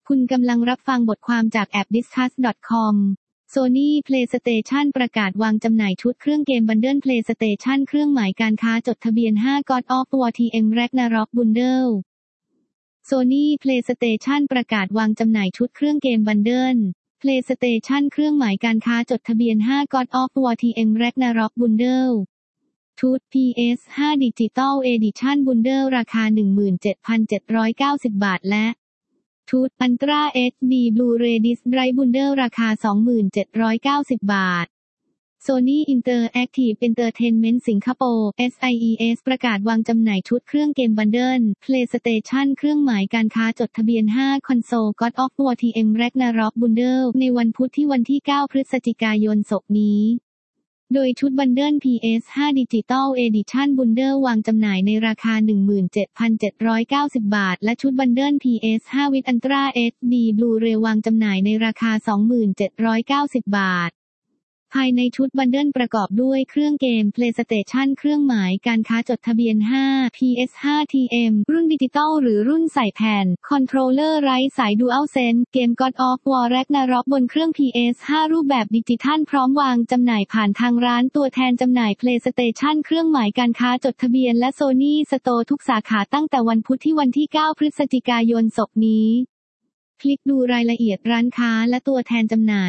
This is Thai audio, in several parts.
คุณกำลังรับฟังบทความจากแอป discuss.com Sony PlayStation ประกาศวางจำหน่ายชุดเครื่องเกมบันเดิล PlayStation เครื่องหมายการค้าจดทะเบียน5 God of War TM Ragnarok Bundle Sony PlayStation ประกาศวางจำหน่ายชุดเครื่องเกมบันเดิล PlayStation เครื่องหมายการค้าจดทะเบียน5 God of War TM Ragnarok Bundle ชุด PS5 Digital Edition Bundle ราคา 17,790 บาทและชุด Ultra HD Blu-ray Disc Drive Bundle ราคา 2,790 บาท Sony Interactive Entertainment Singapore SIES ประกาศวางจำหน่ายชุดเครื่องเกมบันเดิล PlayStation เครื่องหมายการค้าจดทะเบียน5 Console God of War TM Ragnarok Bundle ในวันพุธที่วันที่ 9 พฤศจิกายนศกนี้โดยชุดบันเดิล PS5 Digital Edition Bundle วางจำหน่ายในราคา 17,790 บาทและชุดบันเดิล PS5 with Ultra HD Blu-ray วางจำหน่ายในราคา 2,790 บาทภายในชุดบันเดิลประกอบด้วยเครื่องเกม PlayStation เครื่องหมายการค้าจดทะเบียน5 PS5 TM รุ่นดิจิตอลหรือรุ่นใส่แผ่นคอนโทรลเลอร์ไร้สาย DualSense เกม God of War Ragnarok บนเครื่อง PS5 รูปแบบดิจิทัลพร้อมวางจำหน่ายผ่านทางร้านตัวแทนจำหน่าย PlayStation เครื่องหมายการค้าจดทะเบียนและ Sony Store ทุกสาขาตั้งแต่วันพุธที่วันที่ 9 พฤศจิกายนศกนี้คลิกดูรายละเอียดร้านค้าและตัวแทนจำหน่าย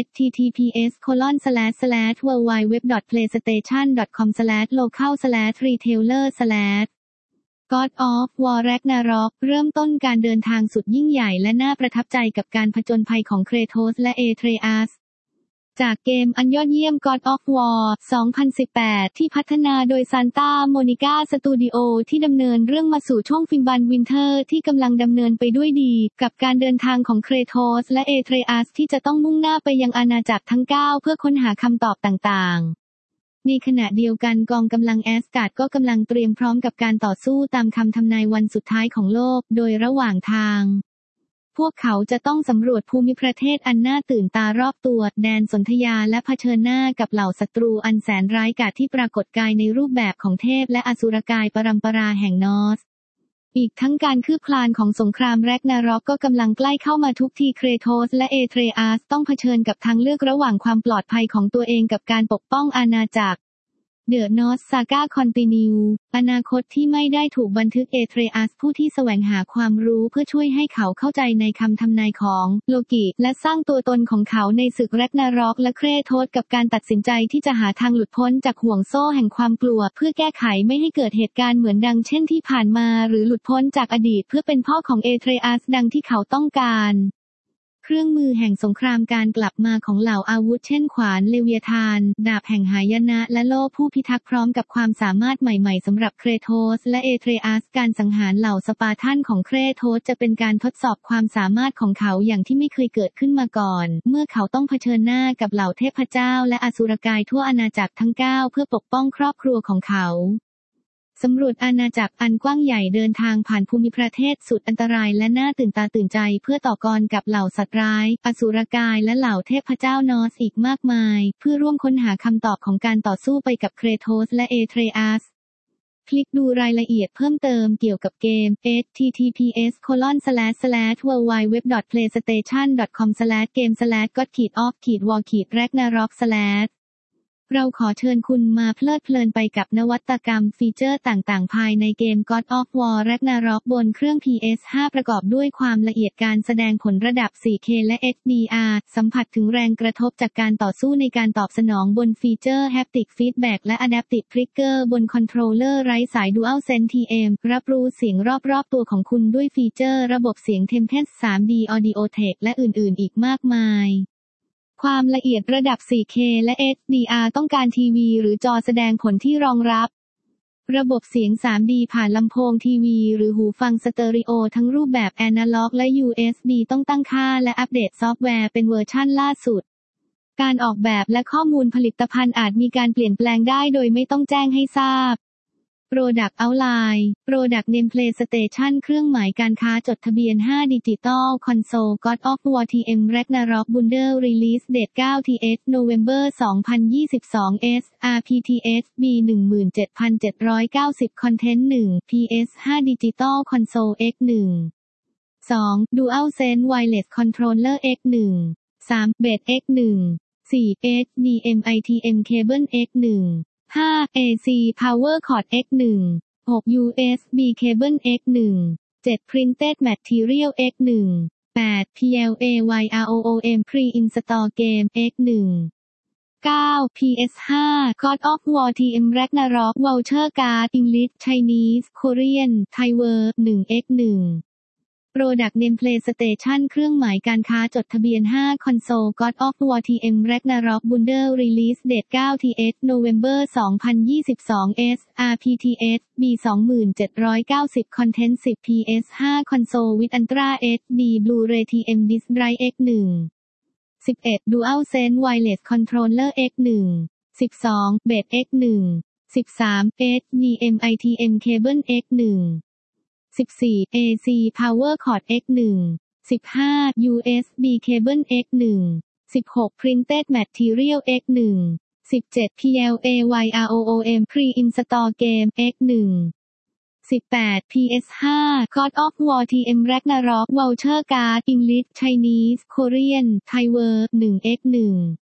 https://www.playstation.com/local/retailer/ God of War Ragnarok เริ่มต้นการเดินทางสุดยิ่งใหญ่และน่าประทับใจกับการผจญภัยของเครโทสและเอเทรอัสจากเกมอันยอดเยี่ยม God of War 2018 ที่พัฒนาโดย Santa Monica Studio ที่ดำเนินเรื่องมาสู่ช่วงฟิล์มบันวินเทอร์ที่กำลังดำเนินไปด้วยดีกับการเดินทางของเครโทสและเอเทรอัสที่จะต้องมุ่งหน้าไปยังอาณาจักรทั้ง 9 เพื่อค้นหาคำตอบต่างๆในขณะเดียวกันกองกำลังแอสการ์ดก็กำลังเตรียมพร้อมกับการต่อสู้ตามคำทำนายวันสุดท้ายของโลกโดยระหว่างทางพวกเขาจะต้องสำรวจภูมิประเทศอันน่าตื่นตารอบตัวแดนสนธยาและเผชิญหน้ากับเหล่าศัตรูอันแสนร้ายกาจที่ปรากฏกายในรูปแบบของเทพและอสุรกายปรัมปราแห่งนอร์สอีกทั้งการคืบคลานของสงครามแร็กนาร็อกก็กำลังใกล้เข้ามาทุกทีเครโทสและเอเทรอัสต้องเผชิญกับทางเลือกระหว่างความปลอดภัยของตัวเองกับการปกป้องอาณาจักรThe North Saga Continue อนาคตที่ไม่ได้ถูกบันทึกเอเทรอัสผู้ที่แสวงหาความรู้เพื่อช่วยให้เขาเข้าใจในคำทำนายของโลกิและสร้างตัวตนของเขาในศึกแร็กนาร็อกและเครโทสกับการตัดสินใจที่จะหาทางหลุดพ้นจากห่วงโซ่แห่งความกลัวเพื่อแก้ไขไม่ให้เกิดเหตุการณ์เหมือนดังเช่นที่ผ่านมาหรือหลุดพ้นจากอดีตเพื่อเป็นพ่อของเอเทรอัสดังที่เขาต้องการเครื่องมือแห่งสงครามการกลับมาของเหล่าอาวุธเช่นขวานเลเวียธานดาบแห่งหายนะและโล่ผู้พิทักษ์พร้อมกับความสามารถใหม่ๆสำหรับเครโทสและเอเทรอัสการสังหารเหล่าสปาร์ตันของเครโทสจะเป็นการทดสอบความสามารถของเขาอย่างที่ไม่เคยเกิดขึ้นมาก่อนเมื่อเขาต้องเผชิญหน้ากับเหล่าเทพเจ้าและอสุรกายทั่วอาณาจักรทั้ง 9 เพื่อปกป้องครอบครัวของเขาสำรวจอาณาจักรอันกว้างใหญ่เดินทางผ่านภูมิประเทศสุดอันตรายและน่าตื่นตาตื่นใจเพื่อต่อกรกับเหล่าสัตว์ร้ายอสุรกายและเหล่าเทพเจ้านอร์สอีกมากมายเพื่อร่วมค้นหาคำตอบของการต่อสู้ไปกับเครโทสและเอเทรอัสคลิกดูรายละเอียดเพิ่มเติมเกี่ยวกับเกม https://www.playstation.com/game/god-of-war-ragnarok/ เราขอเชิญคุณมาเพลิดเพลินไปกับนวัตกรรมฟีเจอร์ต่างๆภายในเกม God of War Ragnarok บนเครื่อง PS5 ประกอบด้วยความละเอียดการแสดงผลระดับ 4K และ HDR สัมผัสถึงแรงกระทบจากการต่อสู้ในการตอบสนองบนฟีเจอร์ Haptic Feedback และ Adaptive Trigger บนคอนโทรลเลอร์ไร้สาย DualSense TM รับรู้เสียงรอบๆตัวของคุณด้วยฟีเจอร์ระบบเสียง Tempest 3D Audio Tech และอื่นๆอีกมากมายความละเอียดระดับ 4K และ HDR ต้องการทีวีหรือจอแสดงผลที่รองรับระบบเสียง 3D ผ่านลำโพงทีวีหรือหูฟังสเตอริโอทั้งรูปแบบแอนะล็อกและ USB ต้องตั้งค่าและอัปเดตซอฟต์แวร์เป็นเวอร์ชั่นล่าสุดการออกแบบและข้อมูลผลิตภัณฑ์อาจมีการเปลี่ยนแปลงได้โดยไม่ต้องแจ้งให้ทราบProduct Outline Product Name PlayStation เครื่องหมายการค้าจดทะเบียน5 Digital Console God of War TM Ragnarok Bundle Release Date 9th November 2022 SRPTS B17790 Content 1 PS5 Digital Console X1 12 DualSense Wireless Controller X1 3 Base X1 4 HDMI TM Cable X1 5 AC Power Cord X1 6 USB Cable X1 7 Printed Material X1 8 PLA YROOM Pre-install Game X1 9 PS5 God of War TM Ragnarok Voucher Card English Chinese Korean Thai Word 1x1 Product Name PlayStation เครื่องหมายการค้าจดทะเบียน5 Console God of War TM Ragnarok Bundle Release Date 9th November 2022 SRPTS B2790 Content 10 PS5 Console with Ultra HD Blu-ray TM Disc Drive X1 11 DualSense Wireless Controller X1 12 Base X1 13 HDMI TM Cable X1 14 AC Power Cord X1 15 USB Cable X1 16 Printed Material X1 17 PLA YROOM Pre-install Game X1 18 PS5 God of War TM Ragnarok Voucher Card English Chinese Korean Thai Word 1x1